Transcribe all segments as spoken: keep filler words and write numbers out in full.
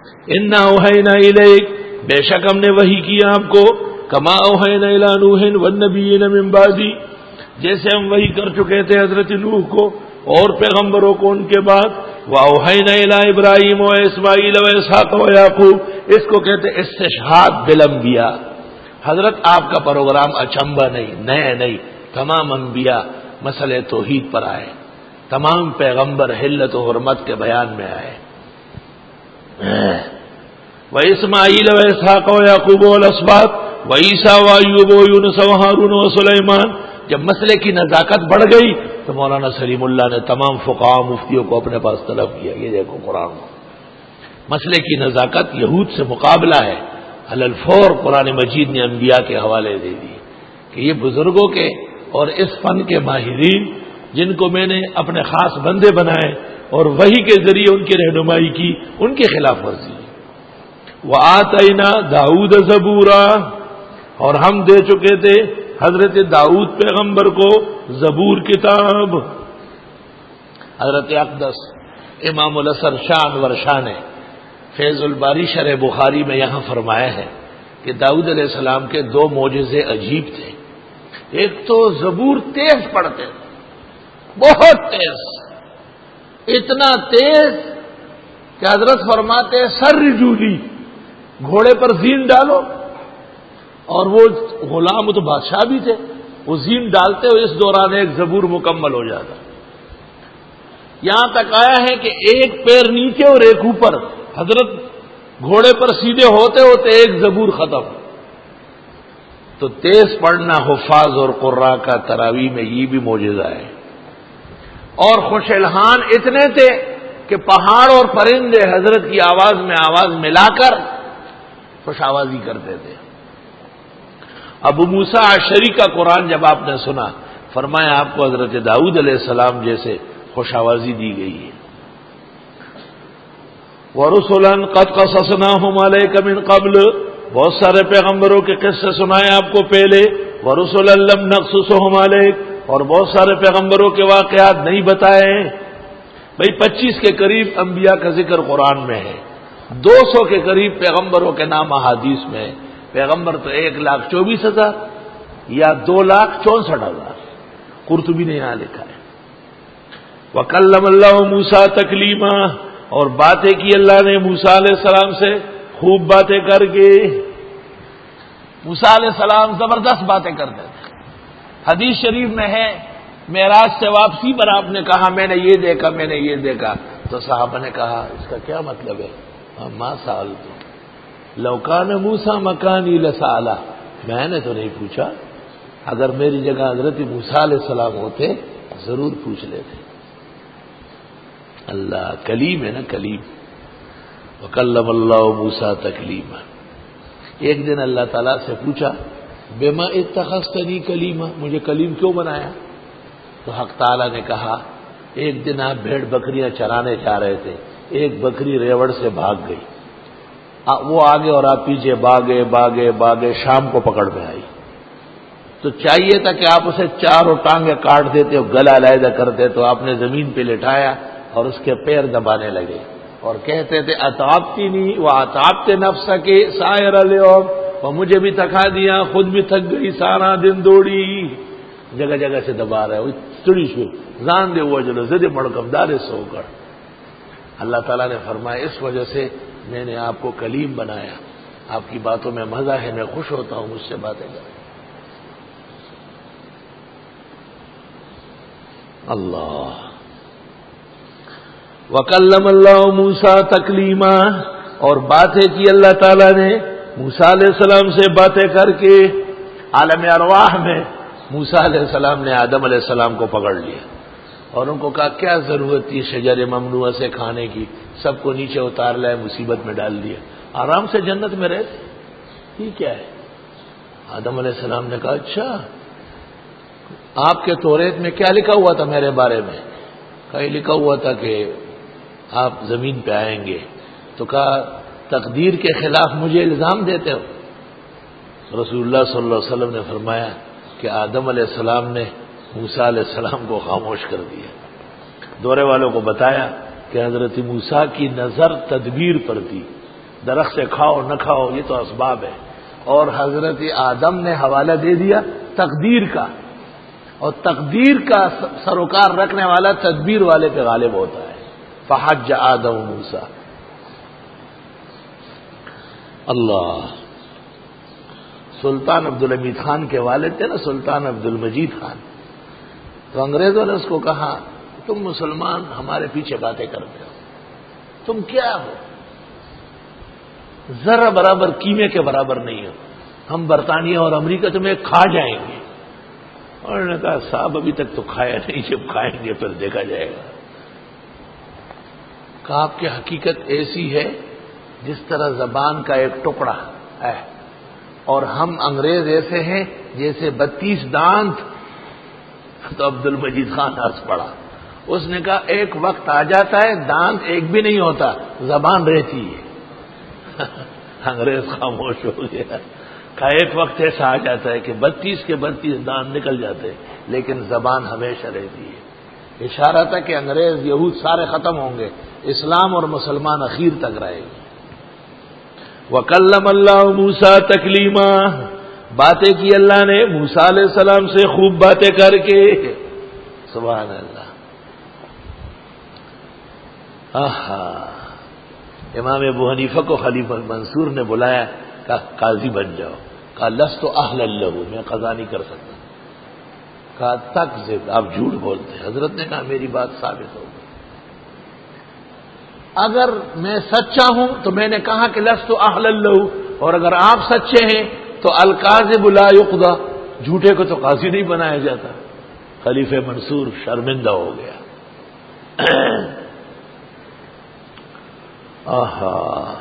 انا اوحینا الیک، بے شک ہم نے وحی کیا آپ کو، کما اوحینا الی نوح والنبیین من بعدی، جیسے ہم وحی کر چکے تھے حضرت نوح کو اور پیغمبروں کو ان کے بعد، واوحینا الی ابراہیم و اسماعیل و اسحاق و یعقوب، اس کو کہتے استشہاد بالانبیاء۔ حضرت آپ کا پروگرام اچنبا نہیں، نئے نہیں، تمام انبیاء مسئلہ توحید پر آئے، تمام پیغمبر حلت و حرمت کے بیان میں آئے۔ و اسماعیل و اسحاق و یعقوب والاسباط و عیسیٰ و ایوب و یونس و ہارون و سلیمان۔ جب مسئلے کی نزاکت بڑھ گئی تو مولانا سلیم اللہ نے تمام فقہاء مفتیوں کو اپنے پاس طلب کیا، یہ دیکھو قرآن، مسئلے کی نزاکت یہود سے مقابلہ ہے، علی الفور قرآن مجید نے انبیاء کے حوالے دے دی کہ یہ بزرگوں کے اور اس فن کے ماہرین جن کو میں نے اپنے خاص بندے بنائے اور وحی کے ذریعے ان کی رہنمائی کی، ان کی خلاف ورزی۔ وآتینا داؤد زبورا، اور ہم دے چکے تھے حضرت داؤد پیغمبر کو زبور کتاب۔ حضرت اقدس امام الاثر شان ورشاہ نے فیض الباری شرح بخاری میں یہاں فرمایا ہے کہ داؤد علیہ السلام کے دو معجزے عجیب تھے۔ ایک تو زبور تیز پڑھتے تھے، بہت تیز، اتنا تیز کہ حضرت فرماتے سر رجولی، گھوڑے پر زین ڈالو، اور وہ غلام تو بادشاہ بھی تھے، وہ زین ڈالتے ہوئے اس دوران ایک زبور مکمل ہو جاتا۔ یہاں تک آیا ہے کہ ایک پیر نیچے اور ایک اوپر، حضرت گھوڑے پر سیدھے ہوتے ہوتے ایک زبور ختم۔ تو تیز پڑھنا حفاظ اور قراء کا تراویح میں یہ بھی معجزہ ہے۔ اور خوش الحان اتنے تھے کہ پہاڑ اور پرندے حضرت کی آواز میں آواز ملا کر خوش آوازی کرتے تھے۔ ابو موسیٰ اشعری کا قرآن جب آپ نے سنا، فرمایا آپ کو حضرت داؤد علیہ السلام جیسے خوش آوازی دی گئی ہے۔ وَرُسُلًا قَدْ قَصَصْنَاهُمْ عَلَيْكَ مِنْ قَبْلُ، بہت سارے پیغمبروں کے قصے سنائے آپ کو پہلے، وَرُسُلًا لَمْ نَقْصُصْهُمْ عَلَيْكَ، اور بہت سارے پیغمبروں کے واقعات نہیں بتائے ہیں۔ بھئی پچیس کے قریب انبیاء کا ذکر قرآن میں ہے، دو سو کے قریب پیغمبروں کے نام احادیث میں ہے۔ پیغمبر تو ایک لاکھ چوبیس ہزار یا دو لاکھ چونسٹھ ہزار قرطبی نے یہاں لکھا ہے۔ وَكَلَّمَ اللَّهُ مُوسَىٰ تَكْلِيمًا، اور باتیں کی اللہ نے موسیٰ علیہ السلام سے خوب باتیں کر کے۔ موسیٰ علیہ السلام زبردست باتیں کرتے تھے۔ حدیث شریف میں ہے معراج سے واپسی پر آپ نے کہا میں نے یہ دیکھا میں نے یہ دیکھا، تو صحابہ نے کہا اس کا کیا مطلب ہے؟ ما سألتم لو کان موسیٰ مکانی لسألا، میں نے تو نہیں پوچھا، اگر میری جگہ حضرت موسیٰ علیہ السلام ہوتے ضرور پوچھ لیتے۔ اللہ کلیم ہے نا، کلیم۔ وکلم اللہ موسیٰ تکلیما، ایک دن اللہ تعالیٰ سے پوچھا بما اتخذتنی کلیما، مجھے کلیم کیوں بنایا؟ تو حق تعالیٰ نے کہا ایک دن آپ بھیڑ بکریاں چرانے جا رہے تھے، ایک بکری ریوڑ سے بھاگ گئی، وہ آگے اور آپ پیچھے باغے باغے باغے، شام کو پکڑ میں آئی، تو چاہیے تھا کہ آپ اسے چاروں ٹانگیں کاٹ دیتے اور گلا علیحدہ کرتے، تو آپ نے زمین پہ لٹایا اور اس کے پیر دبانے لگے اور کہتے تھے اتعبتنی واتعبت نفسک سائر اليوم، اور مجھے بھی تھکا دیا، خود بھی تھک گئی، سارا دن دوڑی، جگہ جگہ سے دبا رہے ہو چڑی شو زان دے وہ جلو زد مڑکم دارے سو کر۔ اللہ تعالیٰ نے فرمایا اس وجہ سے میں نے آپ کو کلیم بنایا، آپ کی باتوں میں مزہ ہے، میں خوش ہوتا ہوں مجھ سے باتیں کریں۔ اللہ وَكَلَّمَ اللَّهُ مُوسَىٰ تَكْلِيمًا، اور باتیں کی اللہ تعالیٰ نے موسیٰ علیہ السلام سے باتیں کر کے۔ عالم ارواح میں موسیٰ علیہ السلام نے آدم علیہ السلام کو پکڑ لیا اور ان کو کہا کیا ضرورت تھی شجر ممنوعہ سے کھانے کی، سب کو نیچے اتار لائے، مصیبت میں ڈال دیا، آرام سے جنت میں رہتے، یہ کیا ہے؟ آدم علیہ السلام نے کہا اچھا آپ کے توریت میں کیا لکھا ہوا تھا میرے بارے میں؟ کہا یہ لکھا ہوا تھا کہ آپ زمین پہ آئیں گے، تو کہا تقدیر کے خلاف مجھے الزام دیتے ہو؟ رسول اللہ صلی اللہ علیہ وسلم نے فرمایا کہ آدم علیہ السلام نے موسیٰ علیہ السلام کو خاموش کر دیا۔ دورے والوں کو بتایا کہ حضرت موسیٰ کی نظر تدبیر پر تھی، درخت سے کھاؤ نہ کھاؤ یہ تو اسباب ہے، اور حضرت آدم نے حوالہ دے دیا تقدیر کا، اور تقدیر کا سروکار رکھنے والا تدبیر والے پہ غالب ہوتا ہے۔ فحج آدم موسیٰ، اللہ۔ سلطان عبدالحمید خان کے والد تھے نا سلطان عبدالمجید خان، تو انگریزوں نے اس کو کہا تم مسلمان ہمارے پیچھے باتیں کرتے ہو، تم کیا ہو، ذرا برابر قیمے کے برابر نہیں ہو، ہم برطانیہ اور امریکہ تمہیں کھا جائیں گے۔ اور انہوں نے کہا صاحب ابھی تک تو کھایا نہیں، جب کھائیں گے پھر دیکھا جائے گا۔ کہا آپ کی حقیقت ایسی ہے جس طرح زبان کا ایک ٹکڑا ہے، اور ہم انگریز ایسے ہیں جیسے بتیس دانت۔ تو عبد المجید خان ہنس پڑا، اس نے کہا ایک وقت آ جاتا ہے دانت ایک بھی نہیں ہوتا، زبان رہتی ہے۔ انگریز خاموش ہو گیا، کہا ایک وقت ایسا آ جاتا ہے کہ بتیس کے بتیس دانت نکل جاتے ہیں لیکن زبان ہمیشہ رہتی ہے۔ اشارہ تھا کہ انگریز یہود سارے ختم ہوں گے، اسلام اور مسلمان اخیر تک رہے گے۔ وَكَلَّمَ اللَّهُ مُوسَىٰ تَكْلِيمًا، باتیں کی اللہ نے موسیٰ علیہ السلام سے خوب باتیں کر کے، سبحان اللہ۔ آہا، امام ابو حنیفہ کو خلیفہ منصور نے بلایا، کہا قاضی بن جاؤ، کہا لست اہلا لہ، میں قضا نہیں کر سکتا۔ کہا تکذب، آپ جھوٹ بولتے ہیں۔ حضرت نے کہا میری بات ثابت ہو گئی، اگر میں سچا ہوں تو میں نے کہا کہ لست اہلا لہ، اور اگر آپ سچے ہیں تو الکاذب لا یقضی، جھوٹے کو تو قاضی نہیں بنایا جاتا۔ خلیفہ منصور شرمندہ ہو گیا۔ آہا،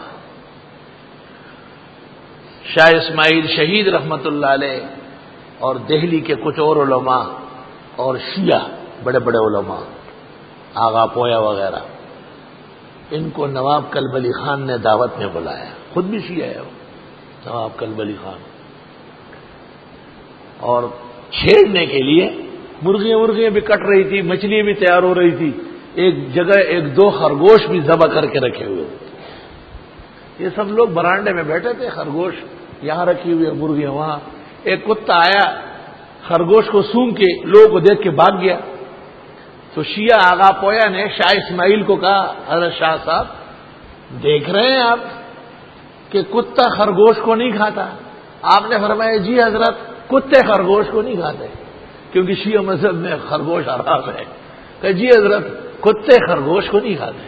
شاہ اسماعیل شہید رحمت اللہ علیہ اور دہلی کے کچھ اور علماء اور شیعہ بڑے بڑے علماء، آغا پویا وغیرہ، ان کو نواب کلب علی خان نے دعوت میں بلایا، خود بھی شیعہ ہے وہ نواب کلب علی خان، اور چھیڑنے کے لیے مرغیاں مرغیاں بھی کٹ رہی تھی، مچھلی بھی تیار ہو رہی تھی، ایک جگہ ایک دو خرگوش بھی ذبح کر کے رکھے ہوئے، یہ سب لوگ برانڈے میں بیٹھے تھے، خرگوش یہاں رکھی ہوئی مرغیاں وہاں۔ ایک کتا آیا خرگوش کو سونگ کے لوگوں کو دیکھ کے بھاگ گیا، تو شیعہ آغا پویا نے شاہ اسماعیل کو کہا حضرت شاہ صاحب دیکھ رہے ہیں آپ کہ کتا خرگوش کو نہیں کھاتا؟ آپ نے فرمایا جی حضرت کتے خرگوش کو نہیں کھاتے، کیونکہ شیعہ مذہب میں خرگوش حرام ہے۔ کہ جی حضرت کتے خرگوش کو نہیں کھاتے۔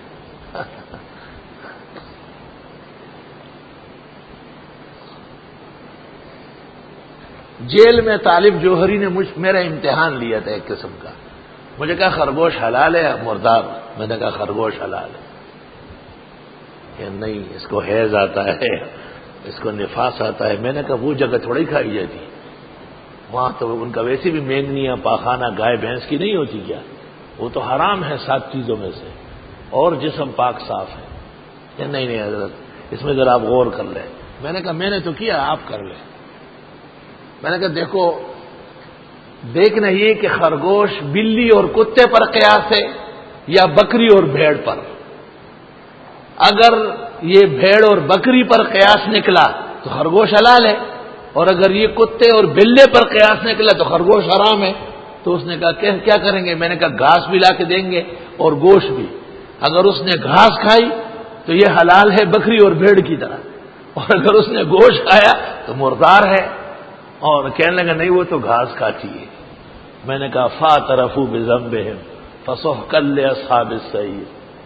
جیل میں طالب جوہری نے مجھ میرا امتحان لیا تھا ایک قسم کا، مجھے کہا خرگوش حلال ہے مردار؟ میں نے کہا خرگوش حلال ہے۔ کہ نہیں اس کو حیض آتا ہے، اس کو نفاس آتا ہے۔ میں نے کہا وہ جگہ تھوڑی کھائی جاتی، وہاں تو ان کا ویسے بھی مینگنیاں پاخانہ گائے بھینس کی نہیں ہوتی کیا؟ وہ تو حرام ہے سات چیزوں میں سے، اور جسم پاک صاف ہے۔ کہ نہیں نہیں حضرت اس میں ذرا آپ غور کر لیں۔ میں نے کہا میں نے تو کیا، آپ کر لیں۔ میں نے کہا دیکھو دیکھنا یہ کہ خرگوش بلی اور کتے پر قیاس ہے یا بکری اور بھیڑ پر۔ اگر یہ بھیڑ اور بکری پر قیاس نکلا تو خرگوش حلال ہے، اور اگر یہ کتے اور بلے پر قیاس نکلا تو خرگوش حرام ہے۔ تو اس نے کہا کیا کریں گے؟ میں نے کہا گھاس بھی لا کے دیں گے اور گوشت بھی۔ اگر اس نے گھاس کھائی تو یہ حلال ہے بکری اور بھیڑ کی طرح، اور اگر اس نے گوشت کھایا تو مردار ہے۔ اور کہنے لگا نہیں وہ تو گھاس کھاتی ہے۔ میں نے کہا فاعترفوا بذنبہم فسحقا لاصحاب السعیر۔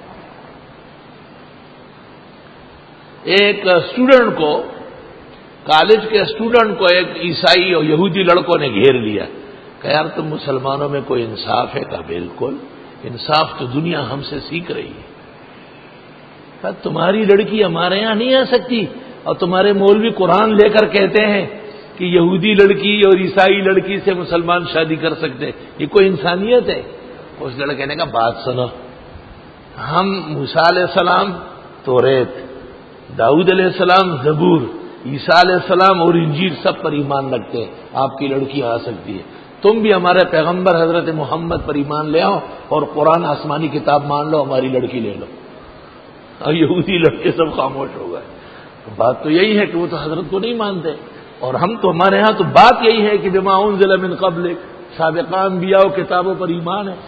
ایک اسٹوڈنٹ کو، کالج کے اسٹوڈنٹ کو ایک عیسائی اور یہودی لڑکوں نے گھیر لیا کہ یار تم مسلمانوں میں کوئی انصاف ہے؟ کہا بالکل انصاف تو دنیا ہم سے سیکھ رہی ہے۔ کہا تمہاری لڑکی ہمارے یہاں نہیں آ سکتی، اور تمہارے مولوی قرآن لے کر کہتے ہیں کہ یہودی لڑکی اور عیسائی لڑکی سے مسلمان شادی کر سکتے، یہ کوئی انسانیت ہے؟ اس لڑکے نے کہا بات سنو، ہم موسیٰ علیہ السلام توریت، داؤد علیہ السلام زبور، عیسیٰ علیہ السلام اور انجیل سب پر ایمان رکھتے ہیں، آپ کی لڑکی آ سکتی ہے، تم بھی ہمارے پیغمبر حضرت محمد پر ایمان لے آؤ اور قرآن آسمانی کتاب مان لو، ہماری لڑکی لے لو۔ اور یہودی لڑکے سب خاموش ہو گئے. بات تو یہی ہے کہ وہ تو حضرت کو نہیں مانتے، اور ہم تو ہمارے ہاں تو بات یہی ہے کہ بما انزل من قبلک، سابقہ انبیاء و کتابوں پر ایمان ہے.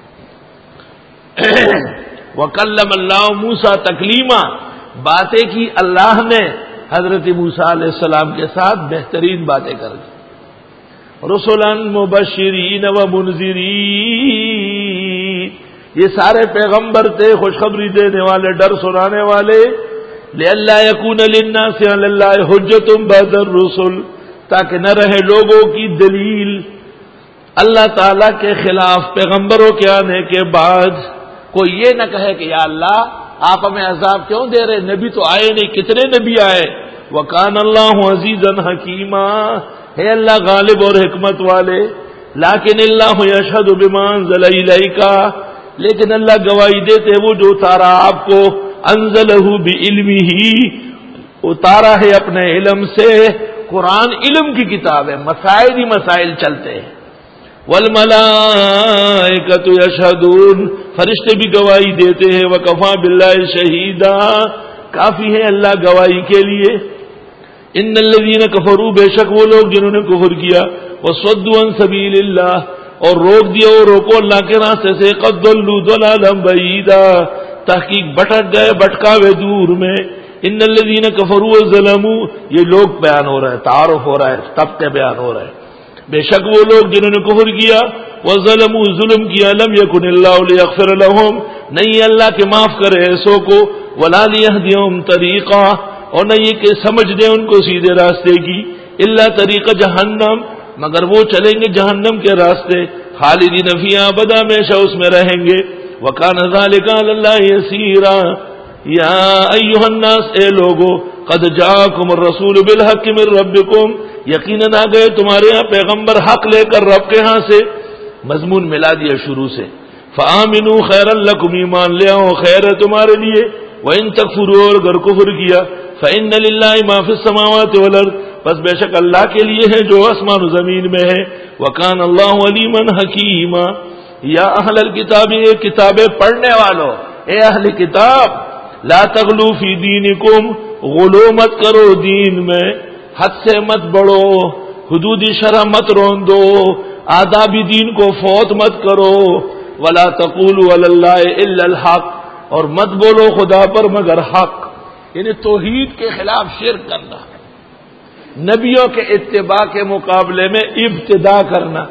وکلم اللہ موسیٰ تکلیما، باتیں کی اللہ نے حضرت موسیٰ علیہ السلام کے ساتھ بہترین باتیں کر دی. رسلا مبشرین و منذرین، یہ سارے پیغمبر تھے خوشخبری دینے والے، ڈر سنانے والے. لئلا یکون للناس علی اللہ حجۃ بعد الرسل، تاکہ نہ رہے لوگوں کی دلیل اللہ تعالی کے خلاف پیغمبروں کے آنے کے بعد. کوئی یہ نہ کہے کہ یا اللہ آپ ہمیں عذاب کیوں دے رہے، نبی تو آئے نہیں، کتنے نبی آئے. وکان اللہ عزیزا حکیما، ہے اللہ غالب اور حکمت والے. لیکن اللہ یشہد بما انزل الیک، لیکن اللہ گواہی دیتے وہ جو اتارا آپ کو، انزلہ بعلمہ، اتارا ہے اپنے علم سے. قرآن علم کی کتاب ہے، مسائل ہی مسائل چلتے ہیں. والملائکۃ یشہدون، فرشتے بھی گواہی دیتے ہیں. وکفی باللہ شہیدا، کافی ہے اللہ گواہی کے لیے. ان الذین کفروا، بے شک وہ لوگ جنہوں نے کفر کیا، وصدوا عن سبیل اللہ، اور روک دیا اور روکو اللہ کے راستے سے، قد ضلوا ضلالا بعیدا، تحقیق بھٹک گئے بھٹکاوے دور میں. ان الذین کفروا وظلموا، یہ لوگ بیان ہو رہا ہے، تعارف ہو رہا ہے، طبقے بیان ہو رہا ہے. بے شک وہ لوگ جنہوں نے کفر کیا، وظلموا، ظلم کیا، لم یکن اللہ لیغفر لهم، نہیں اللہ کہ معاف کرے ایسوں کو، ولا لیہدیہم طریقا، اور نہ یہ کہ سمجھ دیں ان کو سیدھے راستے کی، الا طریق جہنم، مگر وہ چلیں گے جہنم کے راستے، خالدین فیہا ابدا، ہمیشہ اس میں رہیں گے. وکان ذلک علی اللہ یسیرا، یا ایھا الناس، اے لوگو، قد جاءکم الرسول بالحق من ربکم، یقیناً آ گئے تمہارے ہاں پیغمبر حق لے کر رب کے ہاں سے. مضمون ملا دیا شروع سے. فآمنوا خیرا لکم، ایمان لے آؤ خیر ہے تمہارے لیے. وإن تکفروا، اور اگر کفر کیا، فإن للہ ما فی السماوات والارض، بس بے شک اللہ کے لیے ہے جو آسمان و زمین میں ہے. وکان اللہ علیما حکیما. یا اہل الکتاب، اے کتابیں پڑھنے والوں، اے اہل کتاب، لا تغلو فی دینکم، غلو مت کرو دین میں، حد سے مت بڑھو، حدود شرع مت روندو، آداب دین کو فوت مت کرو. ولا تقولوا علی اللہ الا الحق، اور مت بولو خدا پر مگر حق، یعنی توحید کے خلاف شرک کرنا، نبیوں کے اتباع کے مقابلے میں ابتداء کرنا.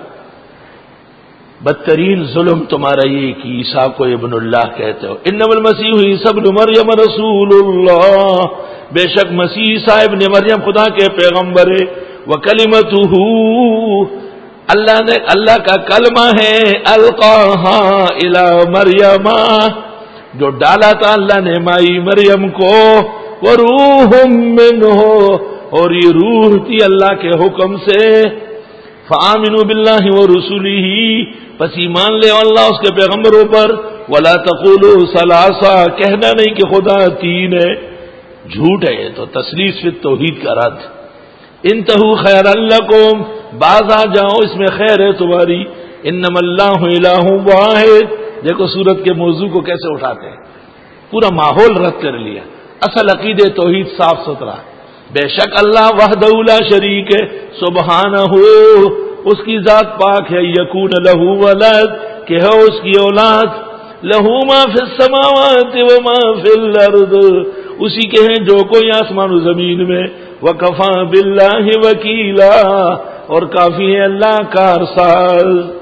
بدترین ظلم تمہارا یہ کہ عیسیٰ کو ابن اللہ کہتے ہو. انما المسیح عیسی ابن مریم رسول اللہ، بے شک مسیح عیسیٰ ابن مریم خدا کے پیغمبر ہے. وکلمتہ، اللہ نے اللہ کا کلمہ ہے، القاہا الی مریم، جو ڈالا تھا اللہ نے مائی مریم کو. وروح منہ، اور یہ روح تھی اللہ کے حکم سے. فآمنوا باللہ ورسولہ، پس ایمان لے اللہ اس کے پیغمبروں پر. ولا تقولوا ثلاثہ، کہنا نہیں کہ خدا تین ہے، جھوٹ ہے یہ تو، تثلیث فی التوحید کا رد. انتہوا خیرا لکم، باز آ جاؤ اس میں خیر ہے تمہاری. انما اللہ الہ واحد، دیکھو سورت کے موضوع کو کیسے اٹھاتے ہیں، پورا ماحول رد کر لیا. اصل عقیدے توحید صاف ستھرا. بے شک اللہ وحدہ لا شریک ہے، سبحانہ، اس کی ذات پاک ہے. یکون لہ ولد، کہ ہے اس کی اولاد. لہ ما فی السماوات و ما فی الارض، اسی کے ہیں جو کوئی آسمان و زمین میں. وکفی باللہ وکیلا، اور کافی ہے اللہ کارساز.